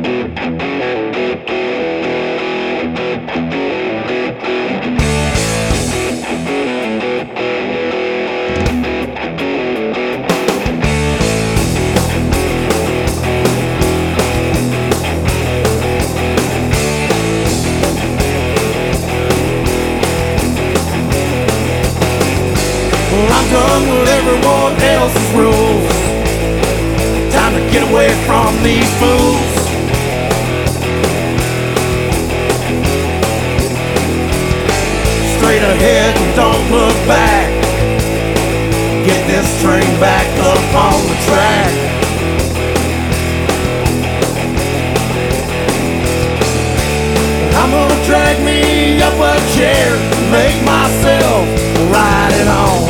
Well, I'm done with everyone else's rules. Time to get away from these fools. Straight ahead and don't look back. Get this train back up on the track. I'm gonna drag me up a chair and make myself ride it on.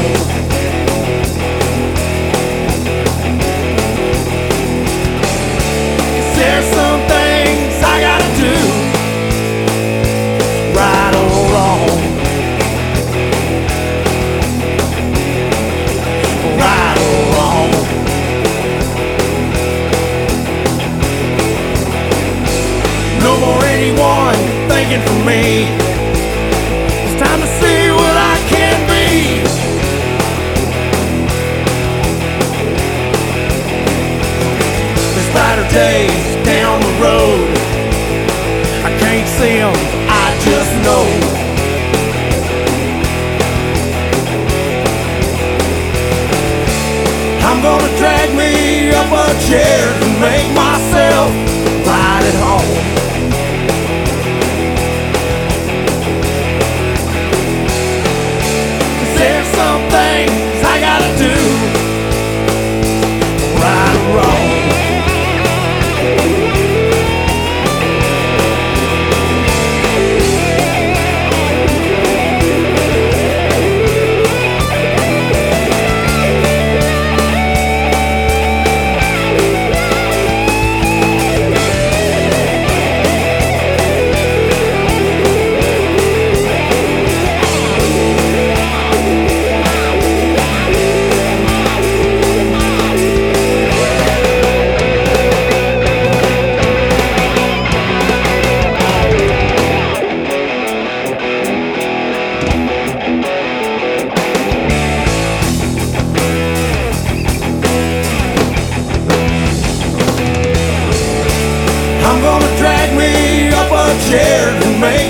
There's some things I gotta do, right or wrong, right or wrong. No more anyone thinking for me. It's time to see what I can be. There's brighter days down the road. I can't see them, I just know. I'm gonna drag me up a chair and make myself ride it home. 'Cause there's some things I gotta do, right or wrong. I'm gonna drag me up a chair and make